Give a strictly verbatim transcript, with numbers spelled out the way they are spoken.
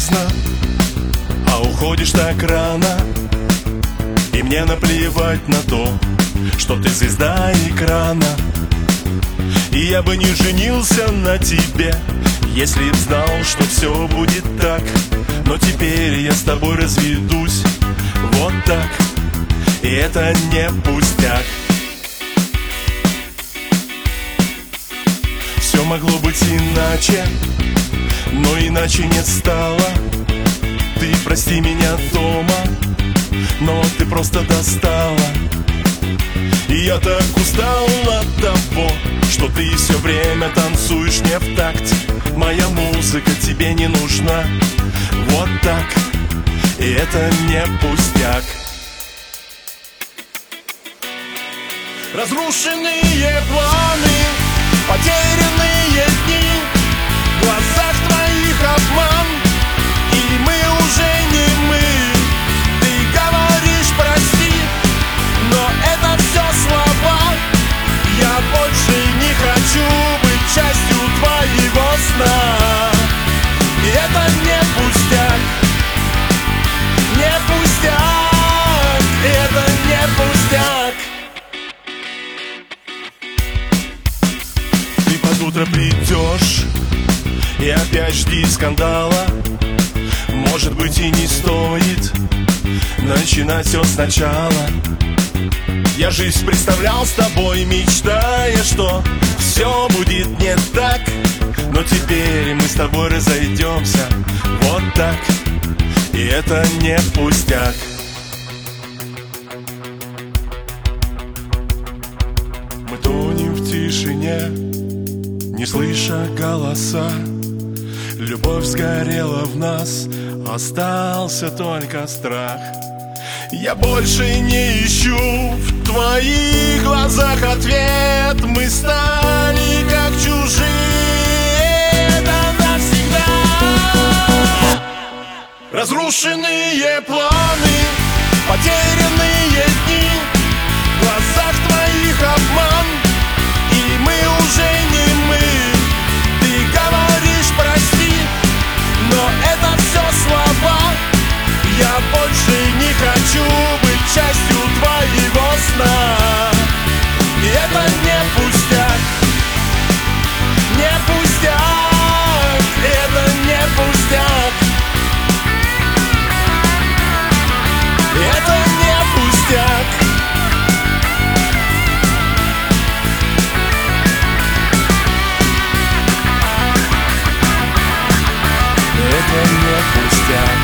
поздно, а уходишь так рано. И мне наплевать на то, что ты звезда экрана. И я бы не женился на тебе, если б знал, что все будет так. Но теперь я с тобой разведусь вот так, и это не пустяк. Все могло быть иначе, но иначе не стало. Ты прости меня дома, но ты просто достала. И я так устал от того, что ты все время танцуешь не в такт. Моя музыка тебе не нужна, вот так, и это не пустяк. Разрушенные планы, потерянные дни, в глазах твоих обман, и мы уже не мы. Ты говоришь прости, но это все слова. Я больше не хочу быть частью твоего сна. И это не пустяк, не пустяк, и это не пустяк. Ты под утро придешь и опять жди скандала. Может быть, и не стоит начинать все сначала. Я жизнь представлял с тобой, мечтая, что все будет не так. Но теперь мы с тобой разойдемся вот так, и это не пустяк. Мы тонем в тишине, не слыша голоса. Любовь сгорела в нас, остался только страх. Я больше не ищу в твоих глазах ответ. Мы стали как чужие, это навсегда. Разрушенные планы, потерянные дни, в глазах твоих обман, и мы уже не мы. Ты говоришь прости, но это все слова. Я больше не хочу быть частью твоего сна. И это не пустяк, не пустяк, это не пустяк. Это не пустяк. Это не пустяк.